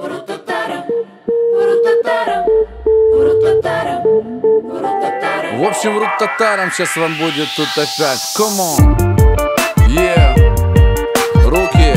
В общем, врут татарам, сейчас вам будет тут опять. Come on, yeah, руки.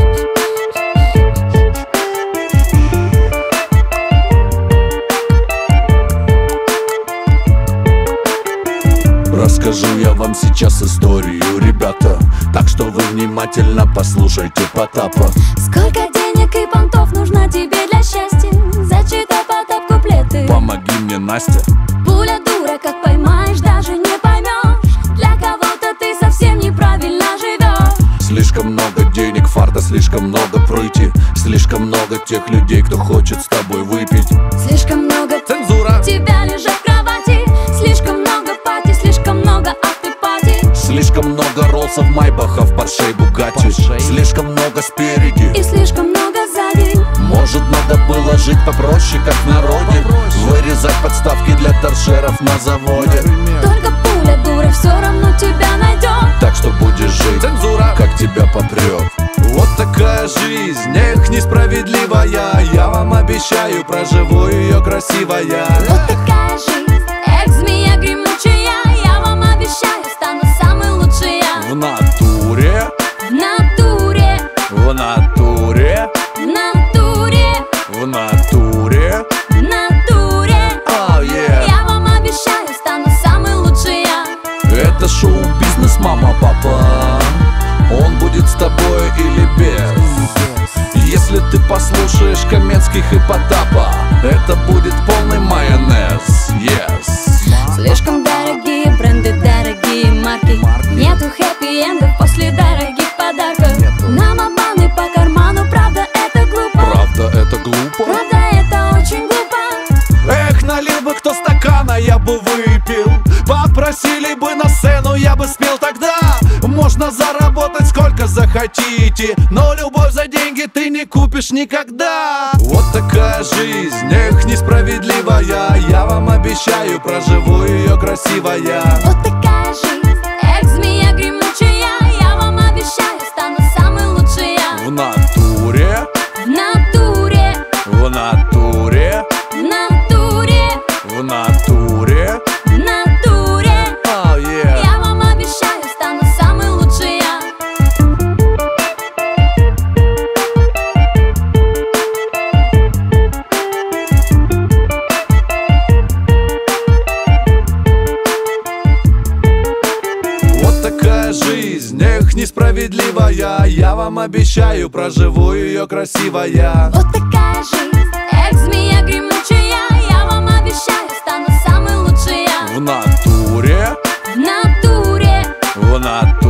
Расскажу я вам сейчас историю, ребята, так что вы внимательно послушайте Потапа. Сколько денег и понтов нужно тебе для счастья? Зачитай, Потап, куплеты. Помоги мне, Настя. Пуля дура, как поймаешь, даже не поймешь. Для кого-то ты совсем неправильно живешь. Слишком много денег, фарта, слишком много прыти. Слишком много тех людей, кто хочет с тобой выпить. Слишком много Цензура. тебя лежа в кровати. Слишком много пати, слишком много автопати. Слишком много Роллсов, Майбахов, Поршей, Бугатти. Слишком много спереди И слишком много сзади. Может, надо было жить попроще, как в народе. Вырезать подставки для торшеров на заводе. Только пуля дура все равно тебя найдет. Так что будешь жить, Цензура. как тебя попрет. Вот такая жизнь, эх, несправедливая. Я вам обещаю, проживу ее красивая. Вот такая жизнь, эх, змея гремучая. Я вам обещаю, стану самой лучшей я. В натуре, В натуре, в натуре, в натуре, в натуре. в натуре. Oh, yeah. Я вам обещаю, стану самой лучшей я. Это шоу-бизнес, мама, папа. Он будет с тобой или без. Если ты послушаешь Каменских и Потапа, это будет полный майонез, yes. Слишком дорогие бренды, дорогие марки. Нету хэппи-эндов после дорогих подарков. Нам обманы по карману, правда это глупо. Правда, это глупо? Правда это очень глупо. Эх, налил бы кто стакана, я бы выпил. Попросили бы на сцену, я бы спел тогда. Можно заработать сколько захотите, но любовь за деньги ты не купишь никогда. Вот такая жизнь, эх, несправедливая. Я вам обещаю, проживу ее красивая. Вот такая жизнь, эх, змея гремучая. Я вам обещаю, стану самой лучшей я. В натуре, В натуре, в натуре, в натуре, в натуре. в натуре. Oh, yeah. Я вам обещаю, стану самой лучшей я. Вот такая жизнь, эх, несправедливая. Я вам обещаю, проживу ее красивая. Вот такая жизнь, эх, змея гремучая. Я вам обещаю, стану самой лучшей я. В натуре, В натуре, в натуре.